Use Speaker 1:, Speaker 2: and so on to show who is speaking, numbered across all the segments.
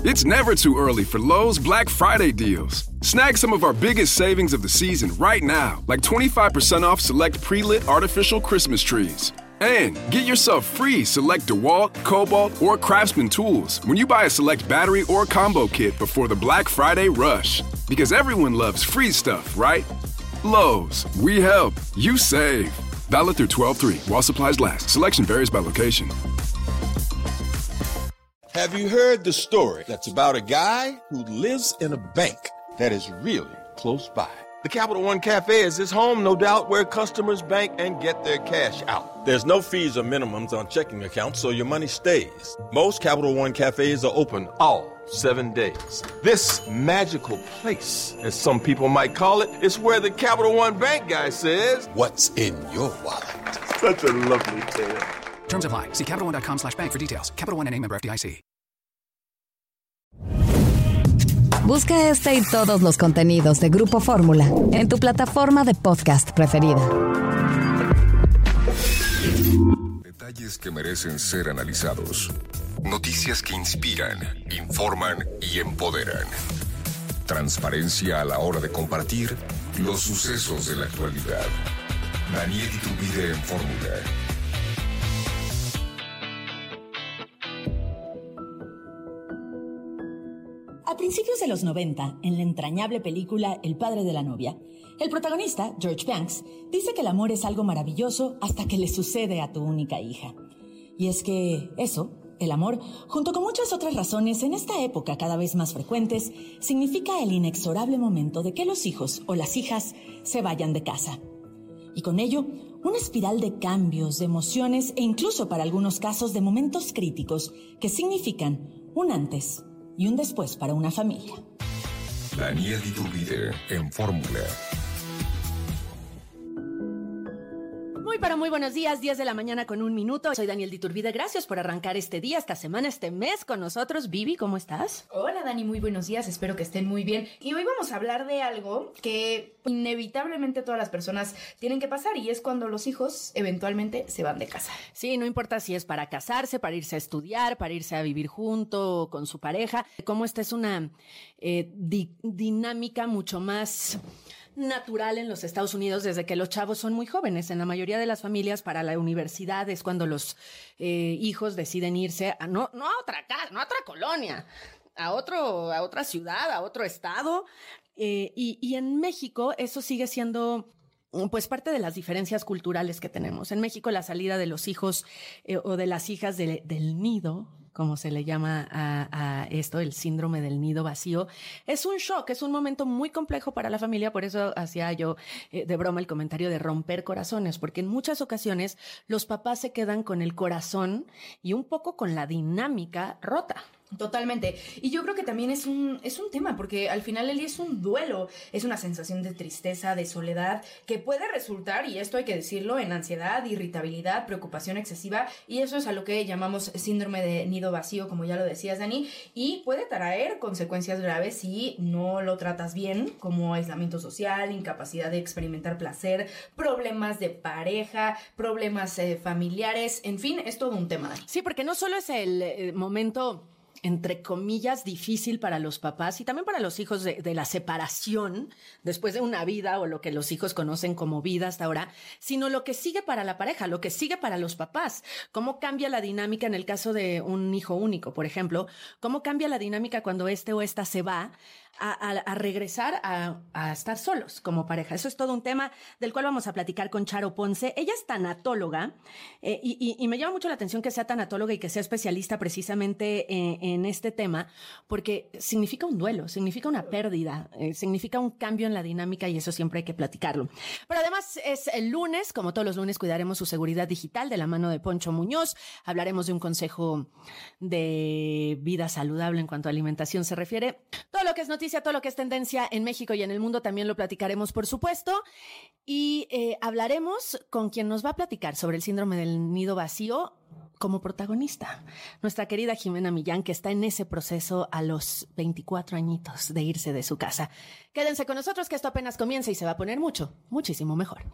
Speaker 1: It's never too early for Lowe's Black Friday deals. Snag some of our biggest savings of the season right now, like 25% off select pre-lit artificial Christmas trees. And get yourself free select DeWalt, Cobalt, or Craftsman tools when you buy a select battery or combo kit before the Black Friday rush. Because everyone loves free stuff, right? Lowe's, we help, you save. Valid through 12/3 while supplies last. Selection varies by location.
Speaker 2: Have you heard the story that's about a guy who lives in a bank that is really close by? The Capital One Cafe is his home, no doubt, where customers bank and get their cash out. There's no fees or minimums on checking accounts, so your money stays. Most Capital One Cafes are open all 7 days. This magical place, as some people might call it, is where the Capital One Bank guy says, "What's in your wallet?" Such a lovely tale.
Speaker 3: Terms apply. See CapitalOne.com/bank for details. Capital One N.A. member FDIC.
Speaker 4: Busca este y todos los contenidos de Grupo Fórmula en tu plataforma de podcast preferida.
Speaker 5: Detalles que merecen ser analizados. Noticias que inspiran, informan y empoderan. Transparencia a la hora de compartir los sucesos de la actualidad. Daniel Iturbide en Fórmula.
Speaker 6: A principios de los 90, en la entrañable película El padre de la novia, el protagonista, George Banks, dice que el amor es algo maravilloso hasta que le sucede a tu única hija. Y es que eso, el amor, junto con muchas otras razones en esta época cada vez más frecuentes, significa el inexorable momento de que los hijos o las hijas se vayan de casa. Y con ello, una espiral de cambios, de emociones e incluso para algunos casos de momentos críticos que significan un antes y un después para una familia.
Speaker 5: Daniel Iturbide en Fórmula.
Speaker 7: Muy buenos días, 10 de la mañana con 1 minuto. Soy Daniel Iturbide, gracias por arrancar este día, esta semana, este mes con nosotros. Vivi, ¿cómo estás?
Speaker 8: Hola Dani, muy buenos días, espero que estén muy bien. Y hoy vamos a hablar de algo que inevitablemente todas las personas tienen que pasar, y es cuando los hijos eventualmente se van de casa.
Speaker 7: Sí, no importa si es para casarse, para irse a estudiar, para irse a vivir junto con su pareja. Como esta es una dinámica mucho más natural en los Estados Unidos desde que los chavos son muy jóvenes. En la mayoría de las familias, para la universidad es cuando los hijos deciden irse a no a otra casa, no a otra colonia, a otra ciudad, a otro estado. Y en México eso sigue siendo pues parte de las diferencias culturales que tenemos. En México la salida de los hijos o de las hijas del nido, como se le llama a esto, el síndrome del nido vacío, es un shock, es un momento muy complejo para la familia. Por eso hacía yo de broma el comentario de romper corazones, porque en muchas ocasiones los papás se quedan con el corazón y un poco con la dinámica rota.
Speaker 8: Totalmente. Y yo creo que también es un tema, porque al final el día es un duelo, es una sensación de tristeza, de soledad, que puede resultar, y esto hay que decirlo, en ansiedad, irritabilidad, preocupación excesiva, y eso es a lo que llamamos síndrome de nido vacío, como ya lo decías, Dani, y puede traer consecuencias graves si no lo tratas bien, como aislamiento social, incapacidad de experimentar placer, problemas de pareja, problemas familiares, en fin, es todo un tema, Dani.
Speaker 7: Sí, porque no solo es el momento, entre comillas, difícil para los papás y también para los hijos de la separación después de una vida, o lo que los hijos conocen como vida hasta ahora, sino lo que sigue para la pareja, lo que sigue para los papás. Cómo cambia la dinámica en el caso de un hijo único, por ejemplo. Cómo cambia la dinámica cuando este o esta se va a regresar a estar solos como pareja. Eso es todo un tema del cual vamos a platicar con Charo Ponce. Ella es tanatóloga y me llama mucho la atención que sea tanatóloga y que sea especialista precisamente en este tema, porque significa un duelo, significa una pérdida, significa un cambio en la dinámica, y eso siempre hay que platicarlo. Pero además es el lunes, como todos los lunes cuidaremos su seguridad digital de la mano de Poncho Muñoz. Hablaremos de un consejo de vida saludable en cuanto a alimentación se refiere. Todo lo que es noticia, todo lo que es tendencia en México y en el mundo también lo platicaremos, por supuesto. Y hablaremos con quien nos va a platicar sobre el síndrome del nido vacío como protagonista, nuestra querida Jimena Millán, que está en ese proceso a los 24 añitos de irse de su casa. Quédense con nosotros, que esto apenas comienza y se va a poner muchísimo mejor.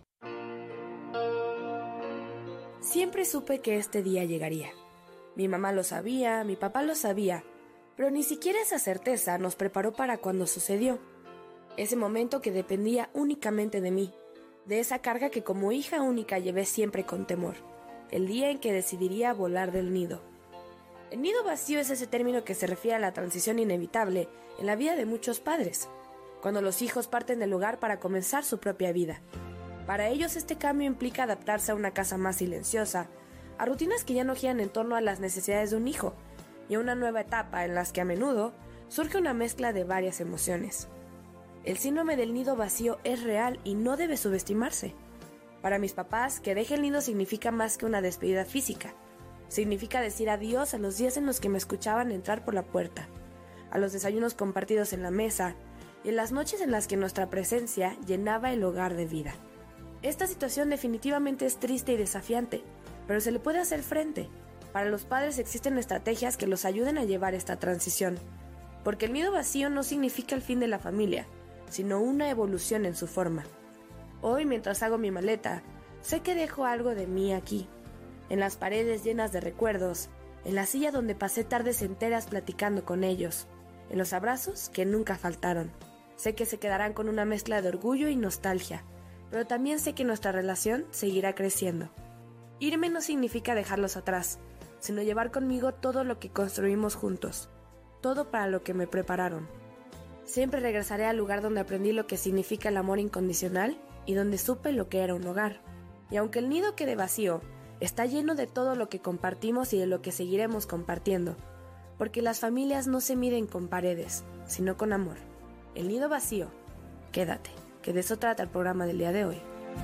Speaker 9: Siempre supe que este día llegaría. Mi mamá lo sabía, mi papá lo sabía, Pero ni siquiera esa certeza nos preparó para cuando sucedió. Ese momento que dependía únicamente de mí, de esa carga que como hija única llevé siempre con temor, el día en que decidiría volar del nido. El nido vacío es ese término que se refiere a la transición inevitable en la vida de muchos padres, cuando los hijos parten del hogar para comenzar su propia vida. Para ellos este cambio implica adaptarse a una casa más silenciosa, a rutinas que ya no giran en torno a las necesidades de un hijo, y a una nueva etapa en las que a menudo surge una mezcla de varias emociones. El síndrome del nido vacío es real y no debe subestimarse. Para mis papás, que deje el nido significa más que una despedida física. Significa decir adiós a los días en los que me escuchaban entrar por la puerta, a los desayunos compartidos en la mesa y en las noches en las que nuestra presencia llenaba el hogar de vida. Esta situación definitivamente es triste y desafiante, pero se le puede hacer frente. Para los padres existen estrategias que los ayuden a llevar esta transición, porque el nido vacío no significa el fin de la familia, sino una evolución en su forma. Hoy, mientras hago mi maleta, sé que dejo algo de mí aquí, en las paredes llenas de recuerdos, en la silla donde pasé tardes enteras platicando con ellos, en los abrazos que nunca faltaron. Sé que se quedarán con una mezcla de orgullo y nostalgia, pero también sé que nuestra relación seguirá creciendo. Irme no significa dejarlos atrás, sino llevar conmigo todo lo que construimos juntos, todo para lo que me prepararon. Siempre regresaré al lugar donde aprendí lo que significa el amor incondicional y donde supe lo que era un hogar. Y aunque el nido quede vacío, está lleno de todo lo que compartimos y de lo que seguiremos compartiendo, porque las familias no se miden con paredes, sino con amor. El nido vacío, quédate, que de eso trata el programa del día de hoy.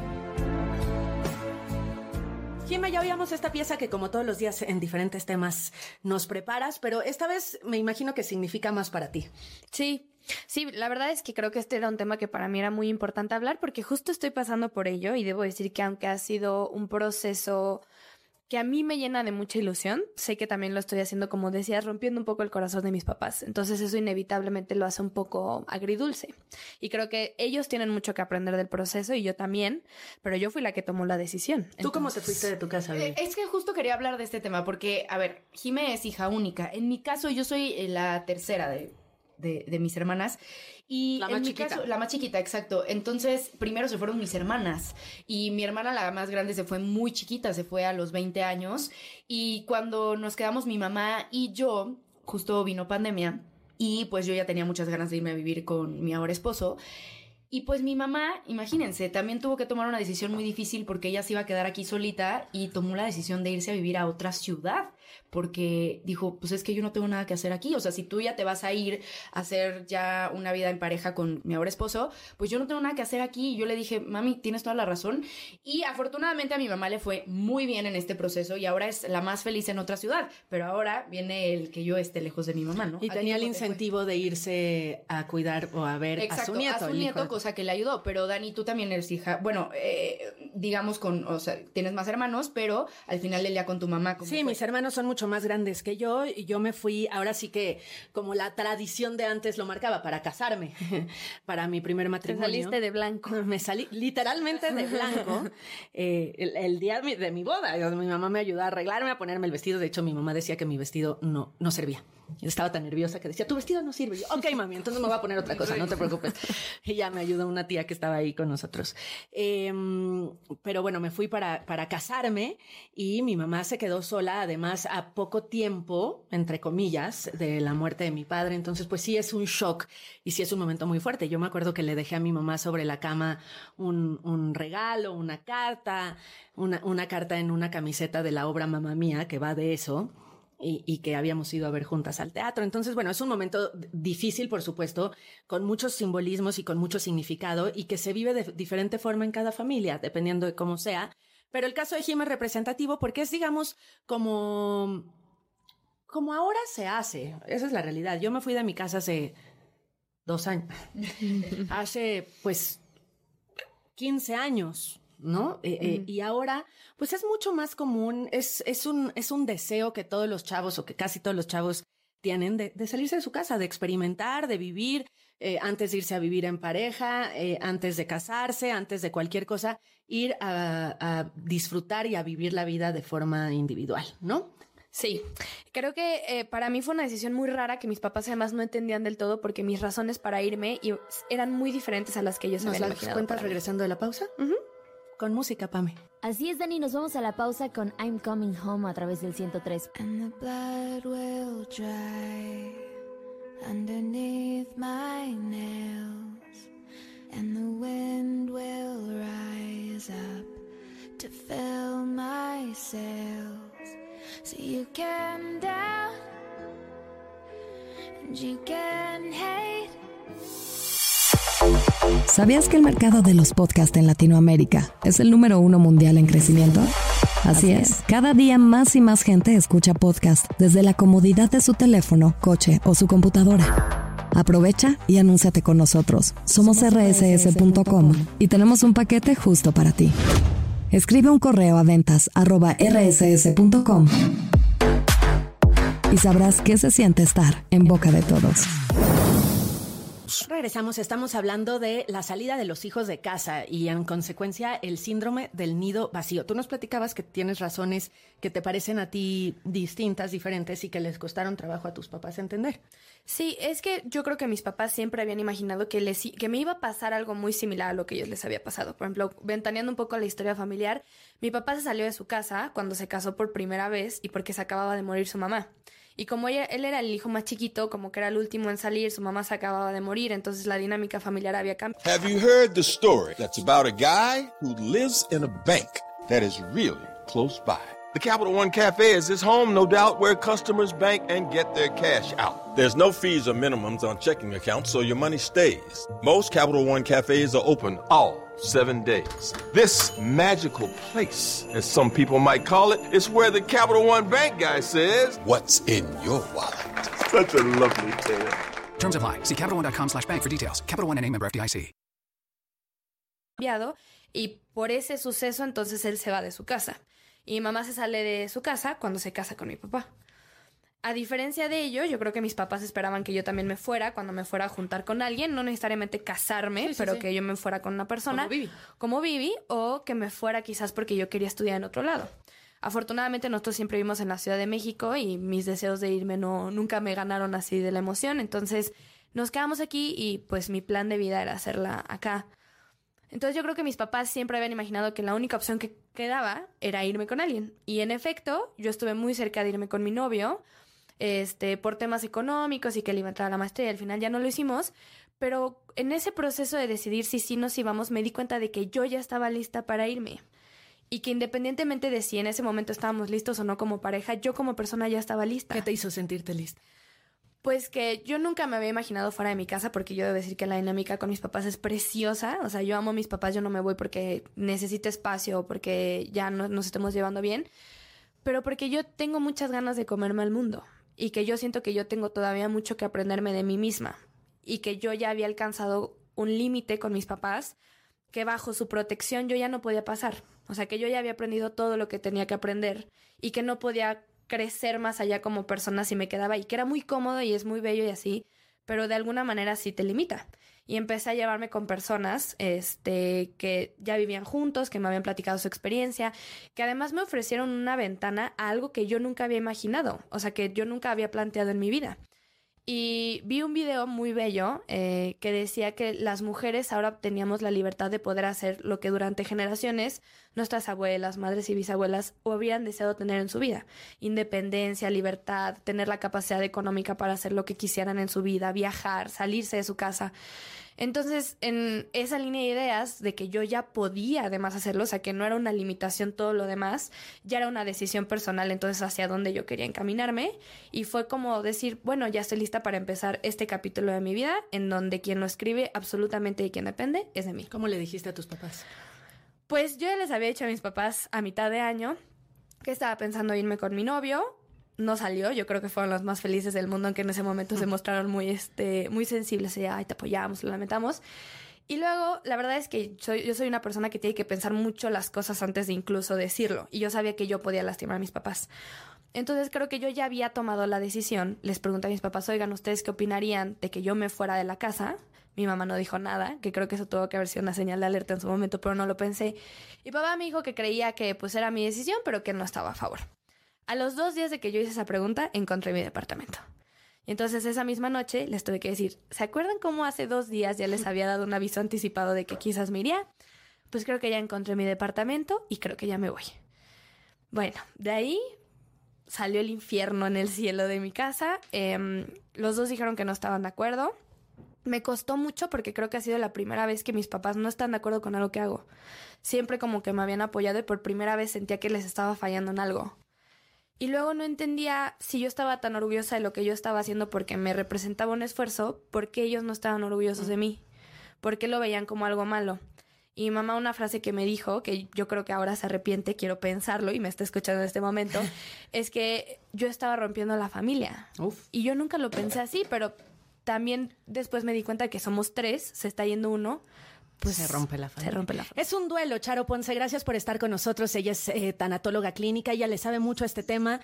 Speaker 7: Jimena, ya oíamos esta pieza que como todos los días en diferentes temas nos preparas, pero esta vez me imagino que significa más para ti.
Speaker 10: Sí, la verdad es que creo que este era un tema que para mí era muy importante hablar porque justo estoy pasando por ello y debo decir que aunque ha sido un proceso que a mí me llena de mucha ilusión, sé que también lo estoy haciendo, como decías, rompiendo un poco el corazón de mis papás. Entonces eso inevitablemente lo hace un poco agridulce. Y creo que ellos tienen mucho que aprender del proceso y yo también, pero yo fui la que tomó la decisión.
Speaker 7: ¿Tú cómo te fuiste de tu casa, Baby?
Speaker 8: Es que justo quería hablar de este tema porque, a ver, Jimé es hija única. En mi caso, yo soy la tercera de mis hermanas. Y
Speaker 7: la más chiquita.
Speaker 8: Caso, la más chiquita, exacto. Entonces, primero se fueron mis hermanas. Y mi hermana, la más grande, se fue muy chiquita, se fue a los 20 años. Y cuando nos quedamos mi mamá y yo, justo vino pandemia. Y pues yo ya tenía muchas ganas de irme a vivir con mi ahora esposo. Y pues mi mamá, imagínense, también tuvo que tomar una decisión muy difícil porque ella se iba a quedar aquí solita y tomó la decisión de irse a vivir a otra ciudad porque dijo, pues es que yo no tengo nada que hacer aquí. O sea, si tú ya te vas a ir a hacer ya una vida en pareja con mi ahora esposo, pues yo no tengo nada que hacer aquí. Y yo le dije, mami, tienes toda la razón. Y afortunadamente a mi mamá le fue muy bien en este proceso y ahora es la más feliz en otra ciudad. Pero ahora viene el que yo esté lejos de mi mamá, ¿no?
Speaker 7: Y tenía el incentivo de irse a cuidar o a ver a su nieto.
Speaker 8: A su nieto, cosa que le ayudó. Pero Dani, tú también eres hija, bueno, digamos o sea, tienes más hermanos, pero al final del día con tu mamá.
Speaker 7: Sí, mis hermanos son mucho más grandes que yo y yo me fui, ahora sí que como la tradición de antes lo marcaba, para casarme, para mi primer matrimonio.
Speaker 10: Te saliste de blanco.
Speaker 7: Me salí literalmente de blanco el día de mi boda. Mi mamá me ayudó a arreglarme, a ponerme el vestido. De hecho, mi mamá decía que mi vestido no servía. Yo estaba tan nerviosa que decía, tu vestido no sirve. Y yo, ok, mami, entonces me voy a poner otra cosa, no te preocupes. Y ya me ayudó una tía que estaba ahí con nosotros. Pero bueno, me fui para casarme y mi mamá se quedó sola, además a poco tiempo, entre comillas, de la muerte de mi padre. Entonces, pues sí es un shock y sí es un momento muy fuerte. Yo me acuerdo que le dejé a mi mamá sobre la cama un regalo, una carta en una camiseta de la obra Mamma Mía, que va de eso. Y que habíamos ido a ver juntas al teatro. Entonces, bueno, es un momento difícil, por supuesto, con muchos simbolismos y con mucho significado y que se vive de diferente forma en cada familia, dependiendo de cómo sea. Pero el caso de Jim es representativo porque es, digamos, como ahora se hace. Esa es la realidad. Yo me fui de mi casa hace 2 años. Hace, pues, 15 años. ¿No? Y ahora, pues es mucho más común, es un deseo que todos los chavos o que casi todos los chavos tienen de salirse de su casa, de experimentar, de vivir, antes de irse a vivir en pareja, antes de casarse, antes de cualquier cosa, ir a disfrutar y a vivir la vida de forma individual, ¿no?
Speaker 10: Sí, creo que para mí fue una decisión muy rara que mis papás además no entendían del todo porque mis razones para irme eran muy diferentes a las que ellos se habían imaginado.
Speaker 7: ¿Nos las cuentas regresando de la pausa? Con música, Pame.
Speaker 11: Así es, Dani, nos vamos a la pausa con I'm Coming Home a través del 103.
Speaker 12: And the blood will dry underneath my nails, and the wind will rise up to fill my sails. So you can doubt and you can hate.
Speaker 4: ¿Sabías que el mercado de los podcasts en Latinoamérica es el número 1 mundial en crecimiento? Así es, cada día más y más gente escucha podcast desde la comodidad de su teléfono, coche o su computadora. Aprovecha y anúnciate con nosotros. Somos rss.com y tenemos un paquete justo para ti. Escribe un correo a ventas@rss.com y sabrás qué se siente estar en boca de todos.
Speaker 7: Regresamos, estamos hablando de la salida de los hijos de casa y en consecuencia el síndrome del nido vacío. Tú nos platicabas que tienes razones que te parecen a ti distintas, diferentes y que les costaron trabajo a tus papás entender.
Speaker 10: Sí, es que yo creo que mis papás siempre habían imaginado que me iba a pasar algo muy similar a lo que a ellos les había pasado. Por ejemplo, ventaneando un poco la historia familiar, mi papá se salió de su casa cuando se casó por primera vez y porque se acababa de morir su mamá. Y como él era el hijo más chiquito, como que era el último en salir, su mamá se acababa de morir, entonces la dinámica familiar había cambiado.
Speaker 2: Have you heard the story that's about a guy who lives in a bank that is really close by? The Capital One Cafe is his home, no doubt, where customers bank and get their cash out. There's no fees or minimums on checking accounts, so your money stays. Most Capital One cafes are open all 7 days. This magical place, as some people might call it, is where the Capital One Bank guy says, "What's in your wallet?" Such a lovely tale.
Speaker 3: Terms apply. See CapitalOne.com/bank for details. Capital One N.A. member FDIC.
Speaker 10: Y por ese suceso, entonces él se va de su casa. Y mi mamá se sale de su casa cuando se casa con mi papá. A diferencia de ello, yo creo que mis papás esperaban que yo también me fuera cuando me fuera a juntar con alguien, no necesariamente casarme, pero que yo me fuera con una persona como Vivi, o que me fuera quizás porque yo quería estudiar en otro lado. Afortunadamente nosotros siempre vivimos en la Ciudad de México y mis deseos de irme nunca me ganaron así de la emoción, entonces nos quedamos aquí y pues mi plan de vida era hacerla acá. Entonces yo creo que mis papás siempre habían imaginado que la única opción que quedaba era irme con alguien. Y en efecto, yo estuve muy cerca de irme con mi novio, por temas económicos y que él iba a entrar a la maestría y al final ya no lo hicimos. Pero en ese proceso de decidir si sí nos íbamos, me di cuenta de que yo ya estaba lista para irme. Y que independientemente de si en ese momento estábamos listos o no como pareja, yo como persona ya estaba lista.
Speaker 7: ¿Qué te hizo sentirte lista?
Speaker 10: Pues que yo nunca me había imaginado fuera de mi casa, porque yo debo decir que la dinámica con mis papás es preciosa. O sea, yo amo a mis papás, yo no me voy porque necesito espacio o porque ya no nos estemos llevando bien, pero porque yo tengo muchas ganas de comerme al mundo y que yo siento que yo tengo todavía mucho que aprenderme de mí misma y que yo ya había alcanzado un límite con mis papás que bajo su protección yo ya no podía pasar. O sea, que yo ya había aprendido todo lo que tenía que aprender y que no podía crecer más allá como persona si me quedaba y que era muy cómodo y es muy bello y así, pero de alguna manera sí te limita. Y empecé a llevarme con personas que ya vivían juntos, que me habían platicado su experiencia, que además me ofrecieron una ventana a algo que yo nunca había imaginado, o sea, que yo nunca había planteado en mi vida. Y vi un video muy bello que decía que las mujeres ahora teníamos la libertad de poder hacer lo que durante generaciones nuestras abuelas, madres y bisabuelas habrían deseado tener en su vida. Independencia, libertad, tener la capacidad económica para hacer lo que quisieran en su vida, viajar, salirse de su casa. Entonces, en esa línea de ideas de que yo ya podía además hacerlo, o sea, que no era una limitación todo lo demás, ya era una decisión personal, entonces hacia dónde yo quería encaminarme. Y fue como decir, bueno, ya estoy lista para empezar este capítulo de mi vida, en donde quien lo escribe absolutamente y quien depende es de mí.
Speaker 7: ¿Cómo le dijiste a tus papás?
Speaker 10: Pues yo ya les había dicho a mis papás a mitad de año que estaba pensando irme con mi novio. No salió, yo creo que fueron los más felices del mundo, aunque en ese momento se mostraron muy sensibles, y ay, te apoyamos, lo lamentamos. Y luego, la verdad es que yo soy una persona que tiene que pensar mucho las cosas antes de incluso decirlo, y yo sabía que yo podía lastimar a mis papás. Entonces creo que yo ya había tomado la decisión. Les pregunté a mis papás, oigan, ¿ustedes qué opinarían de que yo me fuera de la casa? Mi mamá no dijo nada, que creo que eso tuvo que haber sido una señal de alerta en su momento, pero no lo pensé. Y papá me dijo que creía que pues era mi decisión, pero que no estaba a favor. A los 2 días de que yo hice esa pregunta, encontré mi departamento. Y entonces esa misma noche les tuve que decir, ¿se acuerdan cómo hace 2 días ya les había dado un aviso anticipado de que quizás me iría? Pues creo que ya encontré mi departamento y creo que ya me voy. Bueno, de ahí salió el infierno en el cielo de mi casa. Los dos dijeron que no estaban de acuerdo. Me costó mucho porque creo que ha sido la primera vez que mis papás no están de acuerdo con algo que hago. Siempre como que me habían apoyado y por primera vez sentía que les estaba fallando en algo. Y luego no entendía si yo estaba tan orgullosa de lo que yo estaba haciendo porque me representaba un esfuerzo, ¿por qué ellos no estaban orgullosos de mí? ¿Por qué lo veían como algo malo? Y mi mamá una frase que me dijo, que yo creo que ahora se arrepiente, quiero pensarlo y me está escuchando en este momento, es que yo estaba rompiendo la familia. Uf. Y yo nunca lo pensé así, pero también después me di cuenta que somos 3, se está yendo uno, pues
Speaker 7: se rompe la familia.
Speaker 10: Se rompe la familia.
Speaker 7: Es un duelo, Charo Ponce. Gracias por estar con nosotros. Ella es tanatóloga clínica, ella le sabe mucho a este tema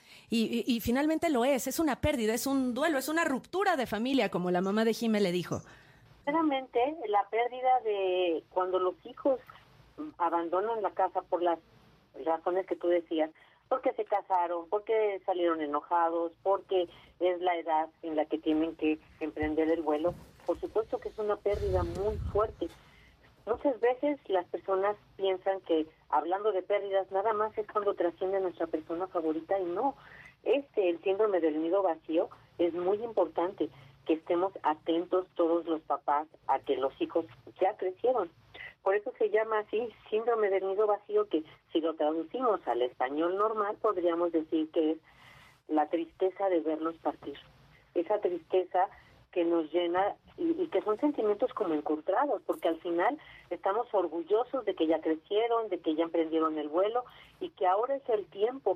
Speaker 7: y finalmente lo es. Es una pérdida, es un duelo, es una ruptura de familia, como la mamá de Jimé le dijo.
Speaker 13: Sinceramente, la pérdida de cuando los hijos abandonan la casa por las razones que tú decías, porque se casaron, porque salieron enojados, porque es la edad en la que tienen que emprender el vuelo, por supuesto que es una pérdida muy fuerte. Muchas veces las personas piensan que hablando de pérdidas nada más es cuando trasciende a nuestra persona favorita y no. El síndrome del nido vacío es muy importante que estemos atentos todos los papás a que los hijos ya crecieron. Por eso se llama así síndrome del nido vacío, que si lo traducimos al español normal podríamos decir que es la tristeza de verlos partir. Esa tristeza que nos llena y que son sentimientos como encontrados, porque al final estamos orgullosos de que ya crecieron, de que ya emprendieron el vuelo y que ahora es el tiempo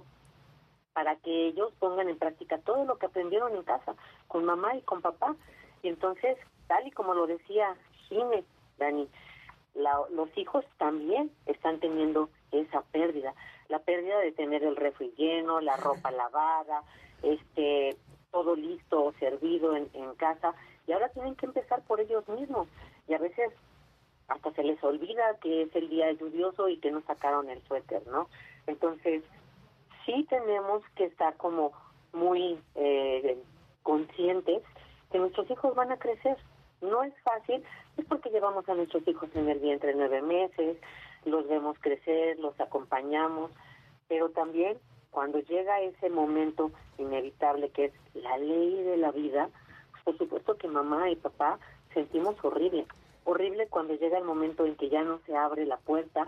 Speaker 13: para que ellos pongan en práctica todo lo que aprendieron en casa, con mamá y con papá. Y entonces, tal y como lo decía Jimé, Dani, los hijos también están teniendo esa pérdida, la pérdida de tener el refri lleno, la ropa lavada, todo listo o servido en casa, y ahora tienen que empezar por ellos mismos, y a veces hasta se les olvida que es el día lluvioso y que no sacaron el suéter, ¿no? Entonces, sí tenemos que estar como muy conscientes que nuestros hijos van a crecer. No es fácil, es porque llevamos a nuestros hijos en el vientre 9 meses, los vemos crecer, los acompañamos, pero también cuando llega ese momento inevitable que es la ley de la vida, por supuesto que mamá y papá sentimos horrible cuando llega el momento en que ya no se abre la puerta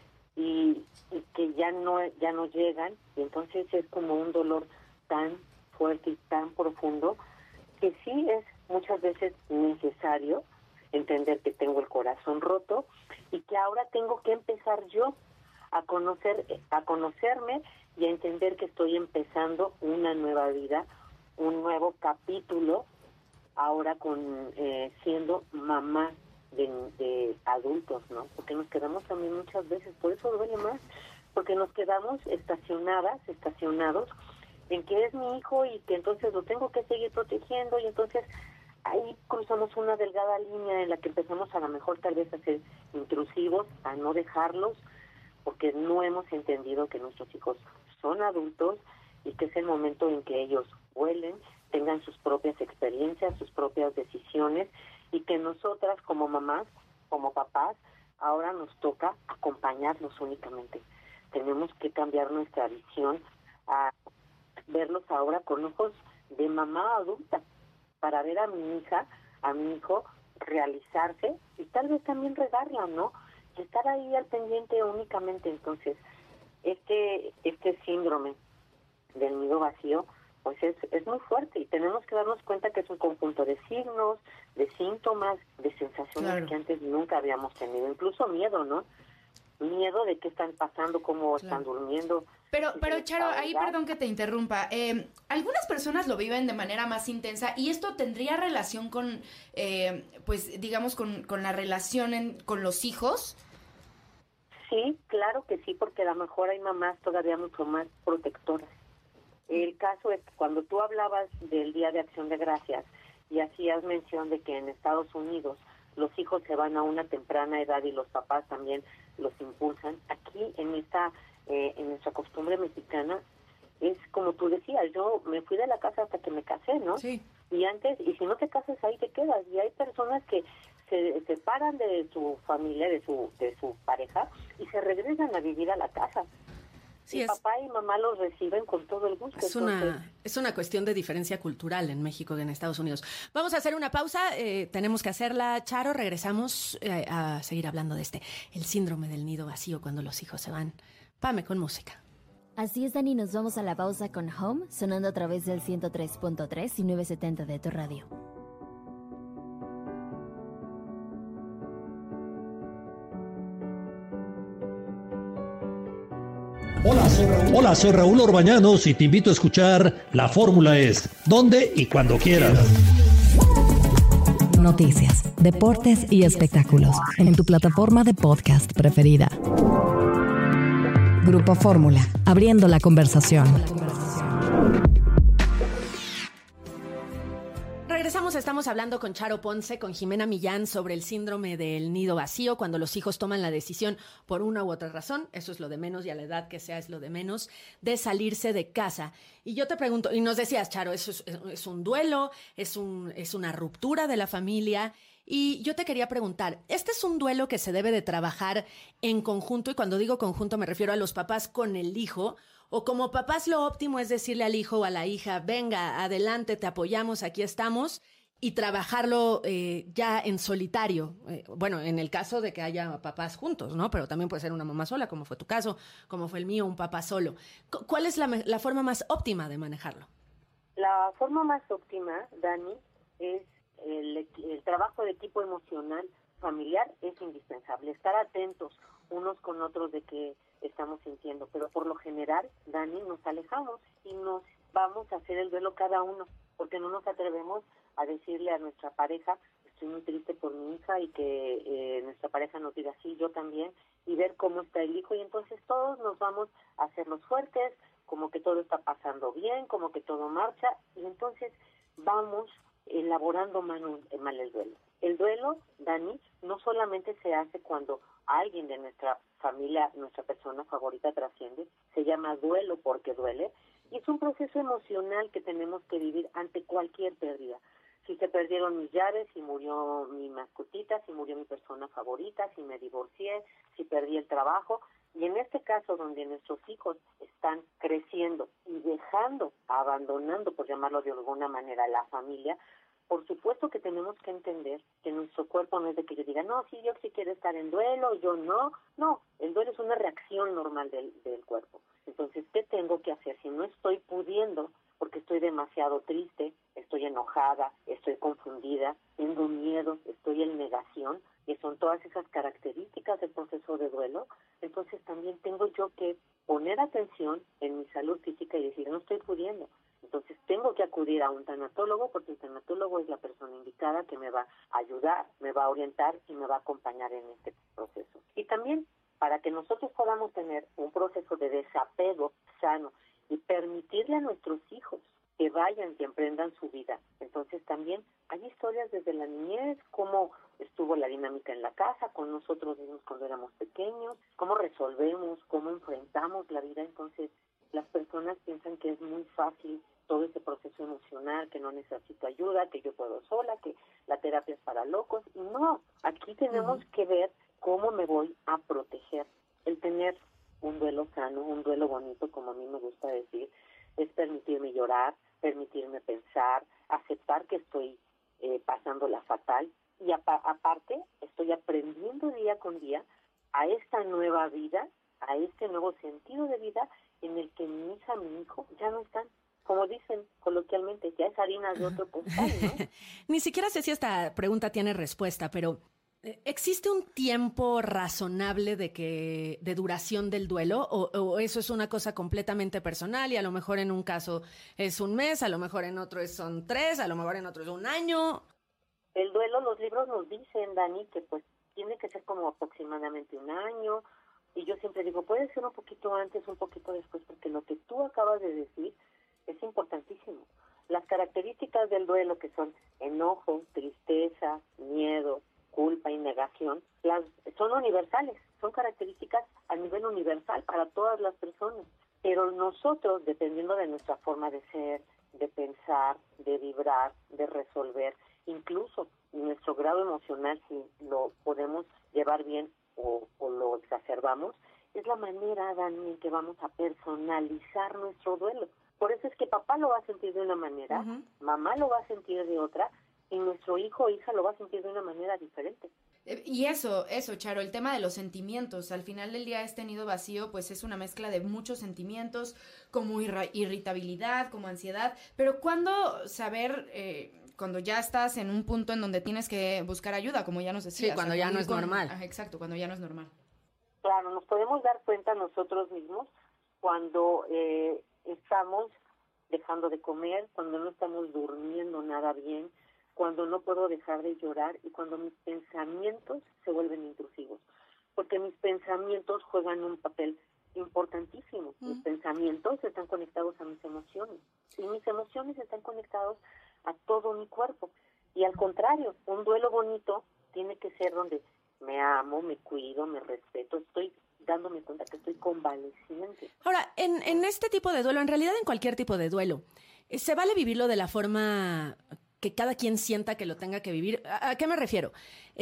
Speaker 13: y que ya no llegan, y entonces es como un dolor tan fuerte y tan profundo que sí es muchas veces necesario entender que tengo el corazón roto y que ahora tengo que empezar yo a conocerme y a entender que estoy empezando una nueva vida, un nuevo capítulo, ahora siendo mamá de adultos, ¿no? Porque nos quedamos también muchas veces, por eso duele más, porque nos quedamos estacionados en que es mi hijo y que entonces lo tengo que seguir protegiendo, y entonces ahí cruzamos una delgada línea en la que empezamos a lo mejor tal vez a ser intrusivos, a no dejarlos, porque no hemos entendido que nuestros hijos son adultos y que es el momento en que ellos vuelen, tengan sus propias experiencias, sus propias decisiones, y que nosotras como mamás, como papás, ahora nos toca acompañarlos únicamente. Tenemos que cambiar nuestra visión a verlos ahora con ojos de mamá adulta, para ver a mi hija, a mi hijo realizarse y tal vez también regarla, ¿no? Y estar ahí al pendiente únicamente. Entonces, este síndrome del nido vacío, pues es muy fuerte, y tenemos que darnos cuenta que es un conjunto de signos, de síntomas, de sensaciones, claro, que antes nunca habíamos tenido, incluso miedo, ¿no? Miedo de qué están pasando, cómo están durmiendo.
Speaker 8: Pero Charo, ahí perdón que te interrumpa. Algunas personas lo viven de manera más intensa y esto tendría relación con, pues digamos, con la relación con los hijos.
Speaker 13: Sí, claro que sí, porque a lo mejor hay mamás todavía mucho más protectoras. El caso es que cuando tú hablabas del Día de Acción de Gracias y hacías mención de que en Estados Unidos los hijos se van a una temprana edad y los papás también los impulsan, aquí en nuestra costumbre mexicana es como tú decías, yo me fui de la casa hasta que me casé, ¿no?
Speaker 7: Sí.
Speaker 13: Y antes, y si no te casas ahí te quedas. Y hay personas que se separan de su familia, de su pareja, y se regresan a vivir a la casa.
Speaker 7: Sí,
Speaker 13: y papá y mamá los reciben con todo el gusto.
Speaker 7: Es una cuestión de diferencia cultural en México que en Estados Unidos. Vamos a hacer una pausa, tenemos que hacerla, Charo, regresamos a seguir hablando de el síndrome del nido vacío cuando los hijos se van. Pame con música.
Speaker 11: Así es, Dani, nos vamos a la pausa con Home, sonando a través del 103.3 y 970 de tu radio.
Speaker 14: Hola, soy Raúl Orbañanos y te invito a escuchar La Fórmula Es, donde y cuando quieras.
Speaker 4: Noticias, deportes y espectáculos en tu plataforma de podcast preferida. Grupo Fórmula, abriendo la conversación.
Speaker 7: Regresamos, estamos hablando con Charo Ponce, con Jimena Millán sobre el síndrome del nido vacío, cuando los hijos toman la decisión por una u otra razón, eso es lo de menos y a la edad que sea es lo de menos, de salirse de casa. Y yo te pregunto, y nos decías, Charo, eso es un duelo, es una ruptura de la familia. Y yo te quería preguntar, ¿este es un duelo que se debe de trabajar en conjunto? Y cuando digo conjunto me refiero a los papás con el hijo, o como papás lo óptimo es decirle al hijo o a la hija, venga, adelante, te apoyamos, aquí estamos, y trabajarlo ya en solitario. Bueno, en el caso de que haya papás juntos, ¿no? Pero también puede ser una mamá sola, como fue tu caso, como fue el mío, un papá solo. ¿Cuál es la forma más óptima de manejarlo?
Speaker 13: La forma más óptima, Dani, es el trabajo de equipo emocional familiar es indispensable. Estar atentos unos con otros de qué estamos sintiendo, pero por lo general, Dani, nos alejamos y nos vamos a hacer el duelo cada uno, porque no nos atrevemos a decirle a nuestra pareja, estoy muy triste por mi hija, y que nuestra pareja nos diga, sí, yo también, y ver cómo está el hijo, y entonces todos nos vamos a hacernos fuertes, como que todo está pasando bien, como que todo marcha, y entonces vamos elaborando mal el duelo. El duelo, Dani, no solamente se hace cuando alguien de nuestra familia, nuestra persona favorita trasciende, se llama duelo porque duele, y es un proceso emocional que tenemos que vivir ante cualquier pérdida. Si se perdieron mis llaves, si murió mi mascotita, si murió mi persona favorita, si me divorcié, si perdí el trabajo, y en este caso donde nuestros hijos están creciendo y abandonando, por llamarlo de alguna manera, la familia, por supuesto que tenemos que entender que nuestro cuerpo no es de que yo diga, no, sí, yo sí quiero estar en duelo, yo no. No, el duelo es una reacción normal del cuerpo. Entonces, ¿qué tengo que hacer? Si no estoy pudiendo, porque estoy demasiado triste, estoy enojada, estoy confundida, tengo miedo, estoy en negación, que son todas esas características del proceso de duelo, entonces también tengo yo que poner atención en mi salud física y decir, no estoy pudiendo. Entonces tengo que acudir a un tanatólogo, porque el tanatólogo es la persona indicada que me va a ayudar, me va a orientar y me va a acompañar en este proceso. Y también para que nosotros podamos tener un proceso de desapego sano y permitirle a nuestros hijos que vayan, que emprendan su vida. Entonces también hay historias desde la niñez, cómo estuvo la dinámica en la casa, con nosotros mismos cuando éramos pequeños, cómo resolvemos, cómo enfrentamos la vida. Entonces las personas piensan que es muy fácil todo ese proceso emocional, que no necesito ayuda, que yo puedo sola, que la terapia es para locos. Y no, aquí tenemos que ver cómo me voy a proteger. El tener un duelo sano, un duelo bonito, como a mí me gusta decir, es permitirme llorar, permitirme pensar, aceptar que estoy pasándola fatal, y aparte estoy aprendiendo día con día a esta nueva vida, a este nuevo sentido de vida en el que mi hija, mi hijo ya no están. Como dicen coloquialmente, ya es harina de otro costal, ¿no?
Speaker 7: Ni siquiera sé si esta pregunta tiene respuesta, pero ¿existe un tiempo razonable de duración del duelo? ¿O eso es una cosa completamente personal y a lo mejor en un caso es un mes, a lo mejor en otro son 3, a lo mejor en otro es un año?
Speaker 13: El duelo, los libros nos dicen, Dani, que pues tiene que ser como aproximadamente un año, y yo siempre digo, puede ser un poquito antes, un poquito después, porque lo que tú acabas de decir es importantísimo. Las características del duelo, que son enojo, tristeza, miedo, culpa y negación, son universales, son características a nivel universal para todas las personas. Pero nosotros, dependiendo de nuestra forma de ser, de pensar, de vibrar, de resolver, incluso nuestro grado emocional, si lo podemos llevar bien o lo exacerbamos, es la manera, Dani, en que vamos a personalizar nuestro duelo. Por eso es que papá lo va a sentir de una manera, mamá lo va a sentir de otra, y nuestro hijo o hija lo va a sentir de una manera diferente.
Speaker 8: Y eso, Charo, el tema de los sentimientos. Al final del día este nido vacío pues es una mezcla de muchos sentimientos, como irritabilidad, como ansiedad. Pero ¿cuándo saber, cuando ya estás en un punto en donde tienes que buscar ayuda, como ya nos decías?
Speaker 7: Sí, cuando ya no es normal.
Speaker 8: Exacto, cuando ya no es normal.
Speaker 13: Claro, nos podemos dar cuenta nosotros mismos cuando estamos dejando de comer, cuando no estamos durmiendo nada bien, cuando no puedo dejar de llorar y cuando mis pensamientos se vuelven intrusivos. Porque mis pensamientos juegan un papel importantísimo. Mis pensamientos están conectados a mis emociones y mis emociones están conectados a todo mi cuerpo. Y al contrario, un duelo bonito tiene que ser donde me amo, me cuido, me respeto, estoy dándome cuenta que estoy convaleciente.
Speaker 7: Ahora, en este tipo de duelo, en realidad en cualquier tipo de duelo, ¿se vale vivirlo de la forma que cada quien sienta que lo tenga que vivir? ¿A qué me refiero?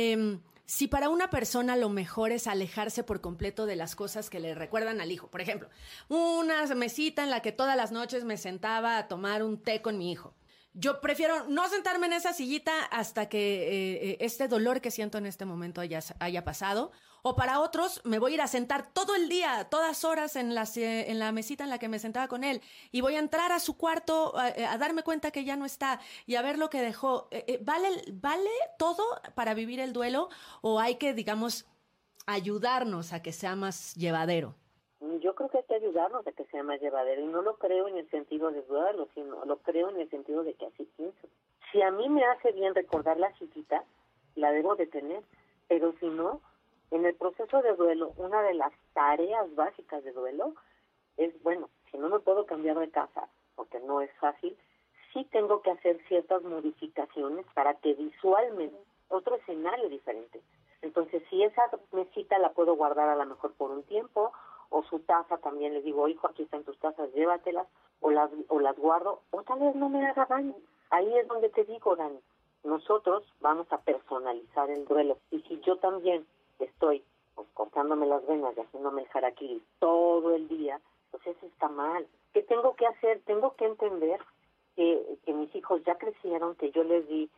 Speaker 7: Si para una persona lo mejor es alejarse por completo de las cosas que le recuerdan al hijo. Por ejemplo, una mesita en la que todas las noches me sentaba a tomar un té con mi hijo. Yo prefiero no sentarme en esa sillita hasta que este dolor que siento en este momento haya pasado. O para otros, me voy a ir a sentar todo el día, todas horas en la mesita en la que me sentaba con él. Y voy a entrar a su cuarto a darme cuenta que ya no está y a ver lo que dejó. ¿Vale todo para vivir el duelo o hay que, digamos, ayudarnos a que sea más llevadero?
Speaker 13: Yo creo que hay que ayudarnos a que sea más llevadero, y no lo creo en el sentido de dudarlo, sino lo creo en el sentido de que así pienso. Si a mí me hace bien recordar la cita, la debo de tener, pero si no, en el proceso de duelo, una de las tareas básicas de duelo es, bueno, si no me puedo cambiar de casa, porque no es fácil, sí tengo que hacer ciertas modificaciones para que visualmente, otro escenario diferente. Entonces, si esa mesita la puedo guardar a lo mejor por un tiempo, o su taza también, les digo, hijo, aquí están tus tazas, llévatelas, o las guardo, o tal vez no me haga daño. Ahí es donde te digo, Dani, nosotros vamos a personalizar el duelo. Y si yo también estoy cortándome las venas y haciéndome el harakiri todo el día, pues eso está mal. ¿Qué tengo que hacer? Tengo que entender que mis hijos ya crecieron, que yo les di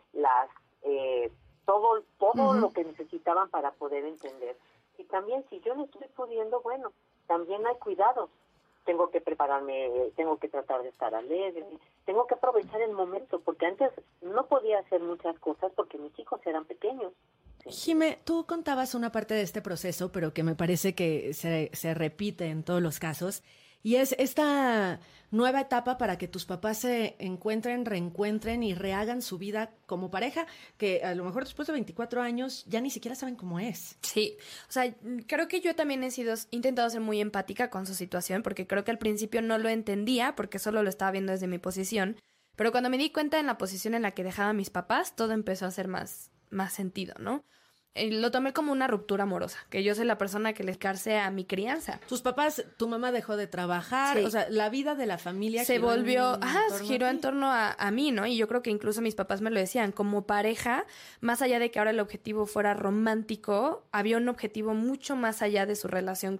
Speaker 13: todo lo que necesitaban para poder entender. Y también, si yo no estoy pudiendo, bueno, también hay cuidados. Tengo que prepararme, tengo que tratar de estar alegre, tengo que aprovechar el momento, porque antes no podía hacer muchas cosas porque mis hijos eran pequeños.
Speaker 7: Jime, tú contabas una parte de este proceso, pero que me parece que se repite en todos los casos, y es esta nueva etapa para que tus papás se encuentren, reencuentren y rehagan su vida como pareja, que a lo mejor después de 24 años ya ni siquiera saben cómo es.
Speaker 10: Sí, o sea, creo que yo también he intentado ser muy empática con su situación, porque creo que al principio no lo entendía, porque solo lo estaba viendo desde mi posición, pero cuando me di cuenta en la posición en la que dejaba a mis papás, todo empezó a hacer más sentido, ¿no? Lo tomé como una ruptura amorosa, que yo soy la persona que le escarce a mi crianza.
Speaker 7: Tus papás, tu mamá dejó de trabajar,
Speaker 10: sí.
Speaker 7: O sea, la vida de la familia
Speaker 10: se volvió, giró en torno a mí, ¿no? Y yo creo que incluso mis papás me lo decían, como pareja, más allá de que ahora el objetivo fuera romántico, había un objetivo mucho más allá de su relación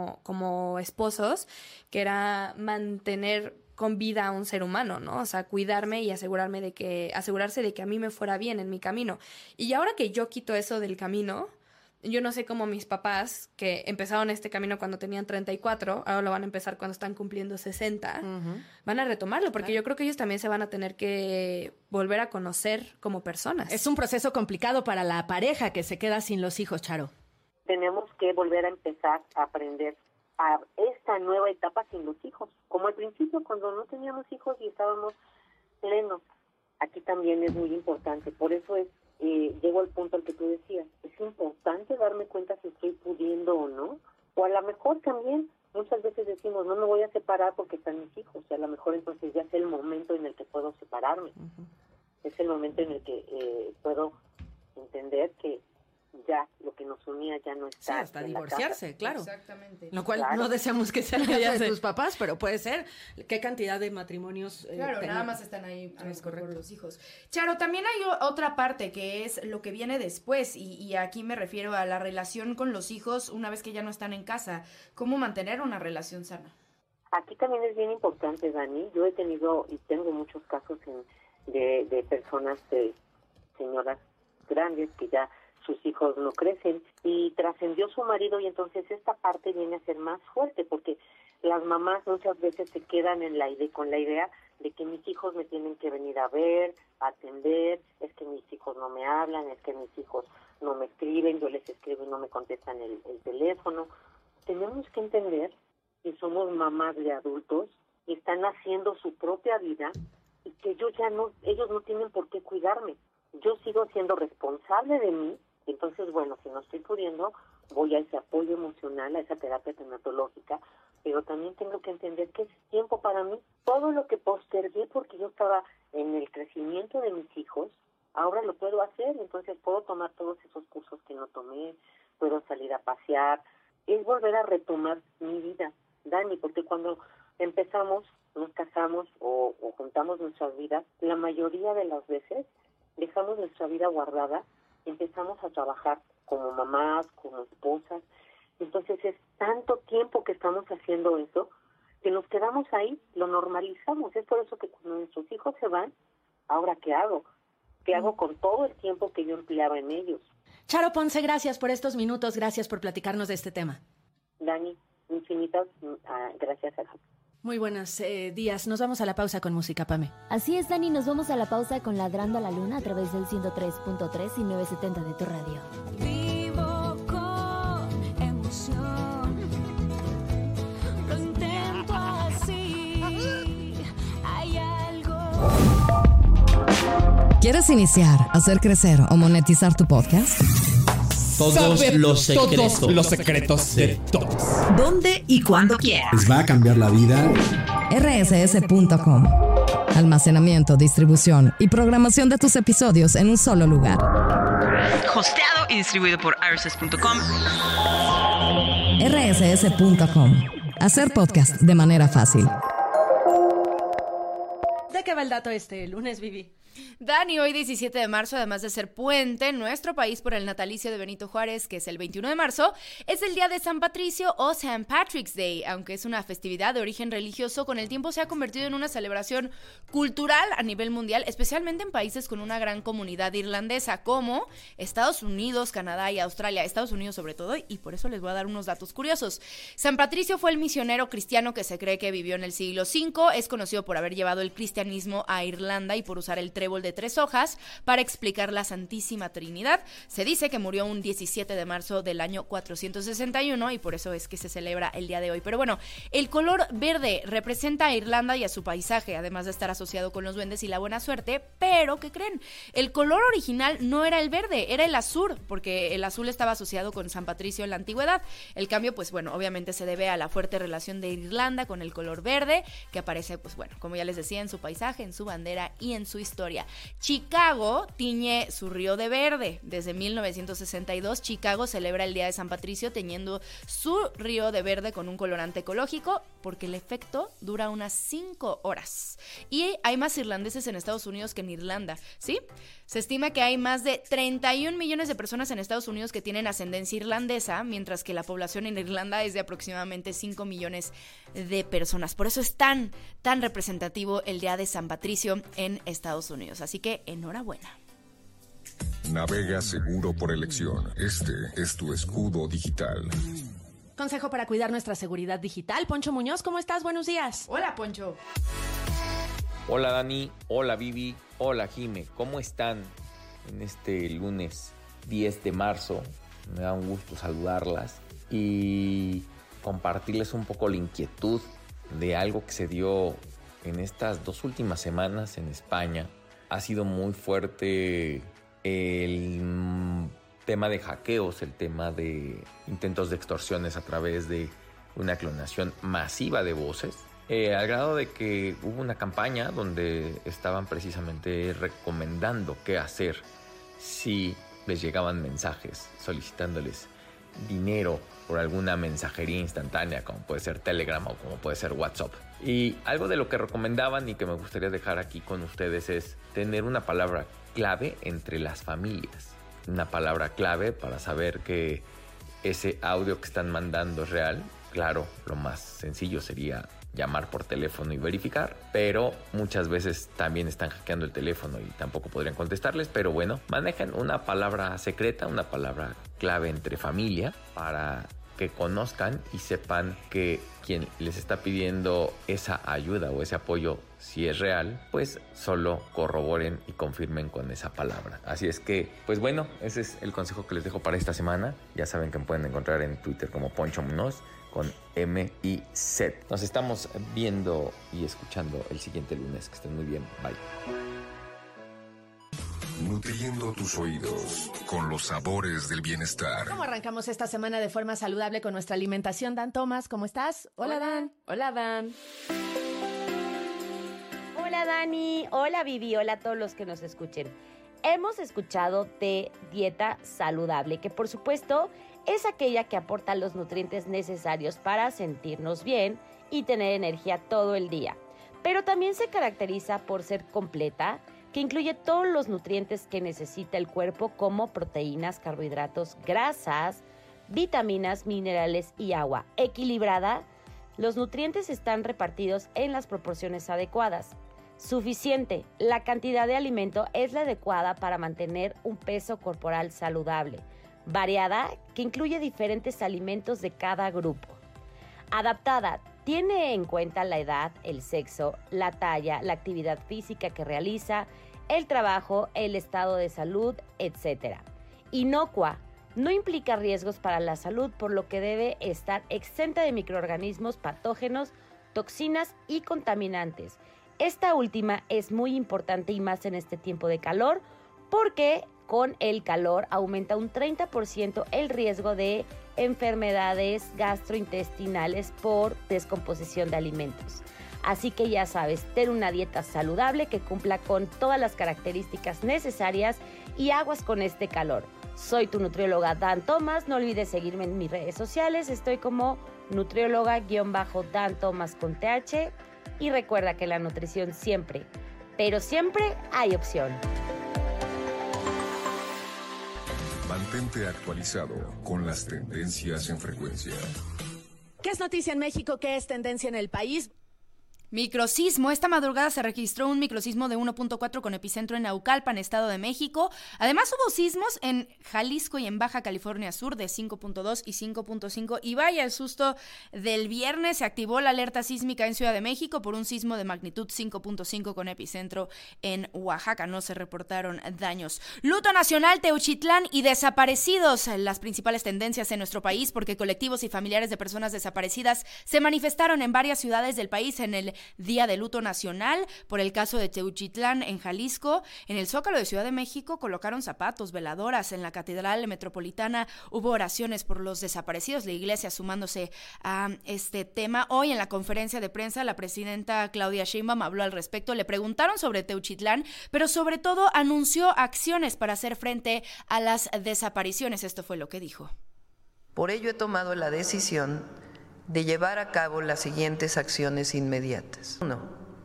Speaker 10: como esposos, que era mantener con vida a un ser humano, ¿no? O sea, cuidarme y asegurarse de que a mí me fuera bien en mi camino. Y ahora que yo quito eso del camino, yo no sé cómo mis papás, que empezaron este camino cuando tenían 34, ahora lo van a empezar cuando están cumpliendo 60, van a retomarlo, porque yo creo que ellos también se van a tener que volver a conocer como personas.
Speaker 7: Es un proceso complicado para la pareja que se queda sin los hijos, Charo.
Speaker 13: Tenemos que volver a empezar a aprender a esta nueva etapa sin los hijos, como al principio cuando no teníamos hijos y estábamos plenos. Aquí también es muy importante, por eso llego al punto al que tú decías, es importante darme cuenta si estoy pudiendo o no, o a lo mejor también muchas veces decimos, no me voy a separar porque están mis hijos, y a lo mejor entonces ya es el momento en el que puedo separarme, es el momento en el que puedo entender que ya lo que nos unía ya no está.
Speaker 7: Sí, hasta divorciarse, claro.
Speaker 8: Exactamente.
Speaker 7: Lo cual
Speaker 13: Claro.
Speaker 7: no deseamos que sea el caso de tus papás, pero puede ser. ¿Qué cantidad de matrimonios?
Speaker 8: Claro, nada más están ahí por los hijos. Charo, también hay otra parte que es lo que viene después y aquí me refiero a la relación con los hijos una vez que ya no están en casa. ¿Cómo mantener una relación sana?
Speaker 13: Aquí también es bien importante, Dani. Yo he tenido y tengo muchos casos de personas, de señoras grandes que ya sus hijos no crecen y trascendió su marido, y entonces esta parte viene a ser más fuerte porque las mamás muchas veces se quedan con la idea de que mis hijos me tienen que venir a ver, a atender, es que mis hijos no me hablan, es que mis hijos no me escriben, yo les escribo y no me contestan el teléfono. Tenemos que entender que somos mamás de adultos y están haciendo su propia vida y que ellos no tienen por qué cuidarme. Yo sigo siendo responsable de mí. Entonces, bueno, si no estoy pudiendo, voy a ese apoyo emocional, a esa terapia tanatológica, pero también tengo que entender que es tiempo para mí. Todo lo que postergué porque yo estaba en el crecimiento de mis hijos, ahora lo puedo hacer, entonces puedo tomar todos esos cursos que no tomé, puedo salir a pasear, es volver a retomar mi vida, Dani, porque cuando empezamos, nos casamos o juntamos nuestras vidas, la mayoría de las veces dejamos nuestra vida guardada, empezamos a trabajar como mamás, como esposas, entonces es tanto tiempo que estamos haciendo eso, que nos quedamos ahí, lo normalizamos, es por eso que cuando nuestros hijos se van, ¿ahora qué hago? ¿Qué hago con todo el tiempo que yo empleaba en ellos?
Speaker 7: Charo Ponce, gracias por estos minutos, gracias por platicarnos de este tema.
Speaker 13: Dani, infinitas gracias a ti.
Speaker 7: Muy buenos días. Nos vamos a la pausa con música, Pame.
Speaker 11: Así es, Dani, nos vamos a la pausa con Ladrando a la Luna a través del 103.3 y 970 de tu radio.
Speaker 12: Vivo con emoción, lo intento así, hay algo.
Speaker 4: ¿Quieres iniciar, hacer crecer o monetizar tu podcast?
Speaker 15: Todos los secretos de todos.
Speaker 16: ¿Dónde y cuándo quieras?
Speaker 15: Les va a cambiar la vida.
Speaker 4: rss.com. Almacenamiento, distribución y programación de tus episodios en un solo lugar.
Speaker 16: Hosteado y distribuido por rss.com.
Speaker 4: rss.com. Hacer podcast de manera fácil.
Speaker 7: ¿De qué va el dato este lunes, Vivi?
Speaker 8: Dani, hoy 17 de marzo, además de ser puente en nuestro país por el natalicio de Benito Juárez, que es el 21 de marzo, es el día de San Patricio o St. Patrick's Day. Aunque es una festividad de origen religioso, con el tiempo se ha convertido en una celebración cultural a nivel mundial, especialmente en países con una gran comunidad irlandesa como Estados Unidos, Canadá y Australia. Estados Unidos sobre todo, y por eso les voy a dar unos datos curiosos. San Patricio fue el misionero cristiano que se cree que vivió en el siglo V. Es conocido por haber llevado el cristianismo a Irlanda y por usar el trébol de 3 hojas para explicar la Santísima Trinidad. Se dice que murió un 17 de marzo del año 461 y por eso es que se celebra el día de hoy. Pero bueno, el color verde representa a Irlanda y a su paisaje, además de estar asociado con los duendes y la buena suerte. Pero, ¿qué creen? El color original no era el verde, era el azul, porque el azul estaba asociado con San Patricio en la antigüedad. El cambio, pues bueno, obviamente se debe a la fuerte relación de Irlanda con el color verde, que aparece, pues bueno, como ya les decía, en su paisaje, en su bandera y en su historia. Chicago tiñe su río de verde. Desde 1962, Chicago celebra el Día de San Patricio teñiendo su río de verde con un colorante ecológico, porque el efecto dura unas 5 horas. Y hay más irlandeses en Estados Unidos que en Irlanda, ¿sí? Se estima que hay más de 31 millones de personas en Estados Unidos que tienen ascendencia irlandesa, mientras que la población en Irlanda es de aproximadamente 5 millones de personas. Por eso es tan representativo el Día de San Patricio en Estados Unidos. Así que enhorabuena.
Speaker 5: Navega seguro por elección. Este es tu escudo digital.
Speaker 7: Consejo para cuidar nuestra seguridad digital. Poncho Muñoz, ¿cómo estás? Buenos días.
Speaker 8: Hola, Poncho.
Speaker 17: Hola, Dani. Hola, Vivi. Hola, Jime. ¿Cómo están en este lunes 10 de marzo? Me da un gusto saludarlas y compartirles un poco la inquietud de algo que se dio en estas 2 últimas semanas en España. Ha sido muy fuerte el tema de hackeos, el tema de intentos de extorsiones a través de una clonación masiva de voces, al grado de que hubo una campaña donde estaban precisamente recomendando qué hacer si les llegaban mensajes solicitándoles dinero por alguna mensajería instantánea, como puede ser Telegram o como puede ser WhatsApp. Y algo de lo que recomendaban y que me gustaría dejar aquí con ustedes es tener una palabra clave entre las familias. Una palabra clave para saber que ese audio que están mandando es real. Claro, lo más sencillo sería llamar por teléfono y verificar, pero muchas veces también están hackeando el teléfono y tampoco podrían contestarles. Pero bueno, manejen una palabra secreta, una palabra clave entre familia para que conozcan y sepan que quien les está pidiendo esa ayuda o ese apoyo, si es real, pues solo corroboren y confirmen con esa palabra. Así es que, pues bueno, ese es el consejo que les dejo para esta semana. Ya saben que me pueden encontrar en Twitter como Poncho Munoz, con M-I-Z. Nos estamos viendo y escuchando el siguiente lunes. Que estén muy bien. Bye.
Speaker 5: Nutriendo tus oídos con los sabores del bienestar.
Speaker 7: ¿Cómo arrancamos esta semana de forma saludable con nuestra alimentación? Dan Tomás, ¿cómo estás? Hola, Dan.
Speaker 9: Hola, Dan.
Speaker 18: Hola, Dani. Hola, Vivi. Hola a todos los que nos escuchen. Hemos escuchado de dieta saludable, que por supuesto es aquella que aporta los nutrientes necesarios para sentirnos bien y tener energía todo el día. Pero también se caracteriza por ser completa, que incluye todos los nutrientes que necesita el cuerpo, como proteínas, carbohidratos, grasas, vitaminas, minerales y agua. Equilibrada, los nutrientes están repartidos en las proporciones adecuadas. Suficiente, la cantidad de alimento es la adecuada para mantener un peso corporal saludable. Variada, que incluye diferentes alimentos de cada grupo. Adaptada, tiene en cuenta la edad, el sexo, la talla, la actividad física que realiza, el trabajo, el estado de salud, etc. Inocua, no implica riesgos para la salud, por lo que debe estar exenta de microorganismos patógenos, toxinas y contaminantes. Esta última es muy importante y más en este tiempo de calor, porque con el calor aumenta un 30% el riesgo de enfermedades gastrointestinales por descomposición de alimentos. Así que ya sabes, ten una dieta saludable que cumpla con todas las características necesarias y aguas con este calor. Soy tu nutrióloga Dan Tomás. No olvides seguirme en mis redes sociales. Estoy como nutrióloga-Dan Tomás con TH. Y recuerda que la nutrición siempre, pero siempre hay opción.
Speaker 5: Mantente actualizado con las tendencias en frecuencia.
Speaker 7: ¿Qué es noticia en México? ¿Qué es tendencia en el país?
Speaker 8: Microsismo. Esta madrugada se registró un microsismo de 1.4 con epicentro en Naucalpan, Estado de México. Además hubo sismos en Jalisco y en Baja California Sur de 5.2 y 5.5. Y vaya el susto del viernes, se activó la alerta sísmica en Ciudad de México por un sismo de magnitud 5.5 con epicentro en Oaxaca. No se reportaron daños. Luto nacional, Teuchitlán y desaparecidos. Las principales tendencias en nuestro país, porque colectivos y familiares de personas desaparecidas se manifestaron en varias ciudades del país en el Día de Luto Nacional por el caso de Teuchitlán en Jalisco. En el Zócalo de Ciudad de México colocaron zapatos, veladoras. En la Catedral Metropolitana hubo oraciones por los desaparecidos, la iglesia sumándose a este tema. Hoy en la conferencia de prensa la presidenta Claudia Sheinbaum habló al respecto. Le preguntaron sobre Teuchitlán, pero sobre todo anunció acciones para hacer frente a las desapariciones. Esto fue lo que dijo.
Speaker 19: Por ello he tomado la decisión de llevar a cabo las siguientes acciones inmediatas. 1.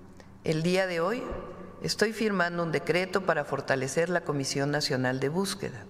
Speaker 19: El día de hoy estoy firmando un decreto para fortalecer la Comisión Nacional de Búsqueda.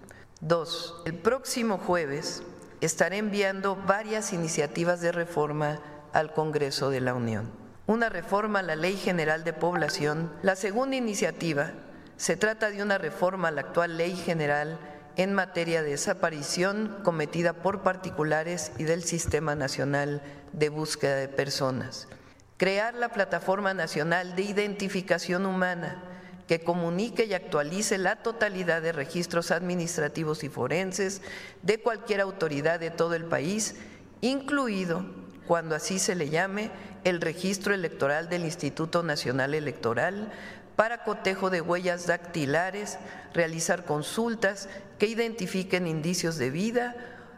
Speaker 19: 2. El próximo jueves estaré enviando varias iniciativas de reforma al Congreso de la Unión. Una reforma a la Ley General de Población. La segunda iniciativa se trata de una reforma a la actual Ley General en materia de desaparición cometida por particulares y del Sistema Nacional de Búsqueda de Personas. Crear la Plataforma Nacional de Identificación Humana, que comunique y actualice la totalidad de registros administrativos y forenses de cualquier autoridad de todo el país, incluido, cuando así se le llame, el registro electoral del Instituto Nacional Electoral, para cotejo de huellas dactilares, realizar consultas que identifiquen indicios de vida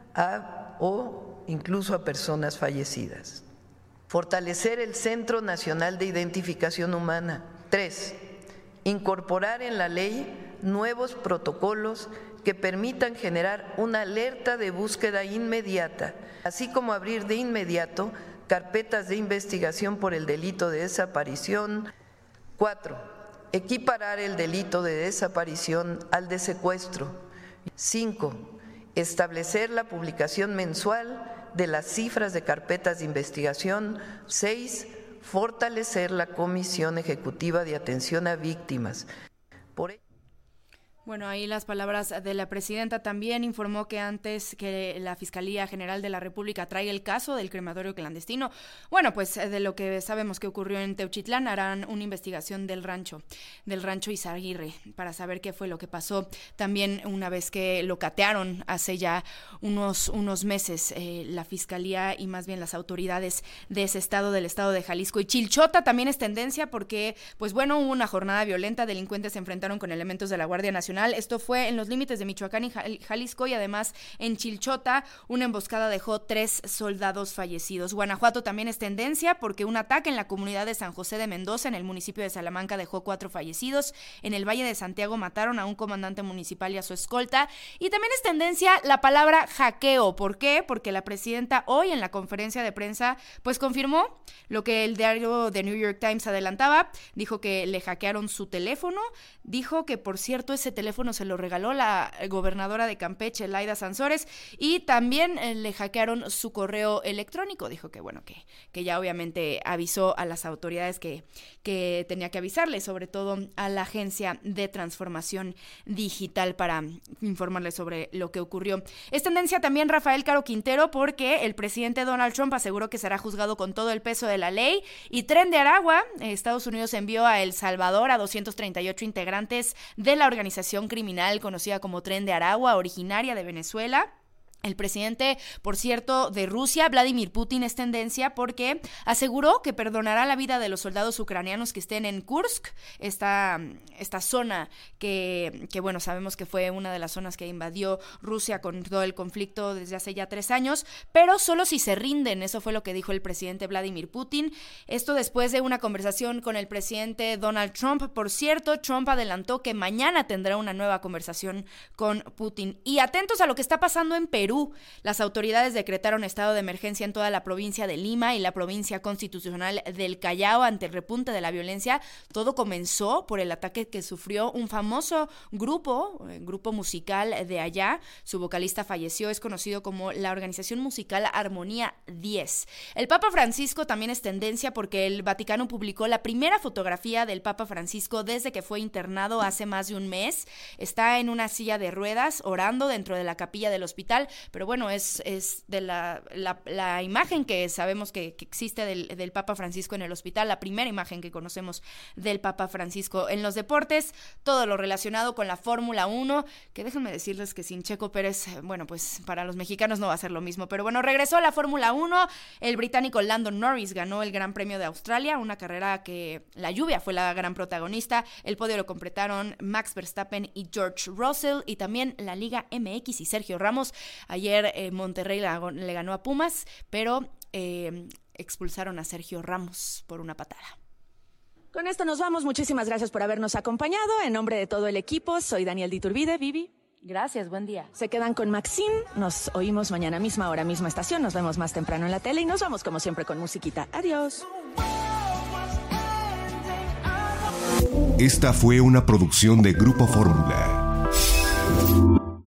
Speaker 19: o incluso a personas fallecidas. Fortalecer el Centro Nacional de Identificación Humana. 3. Incorporar en la ley nuevos protocolos que permitan generar una alerta de búsqueda inmediata, así como abrir de inmediato carpetas de investigación por el delito de desaparición. 4. Equiparar el delito de desaparición al de secuestro. 5. Establecer la publicación mensual de las cifras de carpetas de investigación. 6. Fortalecer la Comisión Ejecutiva de Atención a Víctimas.
Speaker 8: Bueno, ahí las palabras de la presidenta. También informó que antes que la Fiscalía General de la República traiga el caso del crematorio clandestino, bueno, pues de lo que sabemos que ocurrió en Teuchitlán, harán una investigación del rancho Izaguirre, para saber qué fue lo que pasó. También una vez que lo catearon hace ya unos meses, la Fiscalía y más bien las autoridades de ese estado, del estado de Jalisco. Y Chilchota también es tendencia porque, pues bueno, hubo una jornada violenta, delincuentes se enfrentaron con elementos de la Guardia Nacional. Esto fue en los límites de Michoacán y Jalisco, y además en Chilchota una emboscada dejó 3 soldados fallecidos. Guanajuato también es tendencia porque un ataque en la comunidad de San José de Mendoza, en el municipio de Salamanca, dejó 4 fallecidos. En el Valle de Santiago mataron a un comandante municipal y a su escolta. Y también es tendencia la palabra hackeo. ¿Por qué? Porque la presidenta hoy en la conferencia de prensa pues confirmó lo que el diario The New York Times adelantaba. Dijo que le hackearon su teléfono. Dijo que, por cierto, ese teléfono se lo regaló la gobernadora de Campeche, Laida Sansores, y también le hackearon su correo electrónico. Dijo que, bueno, que ya obviamente avisó a las autoridades que tenía que avisarle, sobre todo a la Agencia de Transformación Digital, para informarle sobre lo que ocurrió. Es tendencia también Rafael Caro Quintero porque el presidente Donald Trump aseguró que será juzgado con todo el peso de la ley. Y Tren de Aragua, Estados Unidos envió a El Salvador a 238 integrantes de la organización criminal conocida como Tren de Aragua, originaria de Venezuela. El presidente, por cierto, de Rusia, Vladimir Putin, es tendencia porque aseguró que perdonará la vida de los soldados ucranianos que estén en Kursk, esta zona que bueno, sabemos que fue una de las zonas que invadió Rusia con todo el conflicto desde hace ya 3 años, pero solo si se rinden. Eso fue lo que dijo el presidente Vladimir Putin. Esto después de una conversación con el presidente Donald Trump. Por cierto, Trump adelantó que mañana tendrá una nueva conversación con Putin. Y atentos a lo que está pasando en Perú. Las autoridades decretaron estado de emergencia en toda la provincia de Lima y la provincia constitucional del Callao ante el repunte de la violencia. Todo comenzó por el ataque que sufrió un famoso grupo musical de allá. Su vocalista falleció. Es conocido como la organización musical Armonía 10. El Papa Francisco también es tendencia porque el Vaticano publicó la primera fotografía del Papa Francisco desde que fue internado hace más de un mes. Está en una silla de ruedas orando dentro de la capilla del hospital. Pero bueno, es de la imagen que sabemos que existe del Papa Francisco en el hospital, la primera imagen que conocemos del Papa Francisco. En los deportes, todo lo relacionado con la Fórmula 1, que déjenme decirles que sin Checo Pérez, bueno, pues para los mexicanos no va a ser lo mismo. Pero bueno, regresó a la Fórmula 1, el británico Lando Norris ganó el Gran Premio de Australia, una carrera que la lluvia fue la gran protagonista. El podio lo completaron Max Verstappen y George Russell, y también la Liga MX y Sergio Ramos. Ayer Monterrey le ganó a Pumas, pero expulsaron a Sergio Ramos por una patada.
Speaker 6: Con esto nos vamos. Muchísimas gracias por habernos acompañado. En nombre de todo el equipo, soy Daniel de Iturbide. Vivi.
Speaker 18: Gracias, buen día.
Speaker 6: Se quedan con Maxine. Nos oímos mañana misma hora, misma estación. Nos vemos más temprano en la tele y nos vamos como siempre con musiquita. Adiós.
Speaker 5: Esta fue una producción de Grupo Fórmula.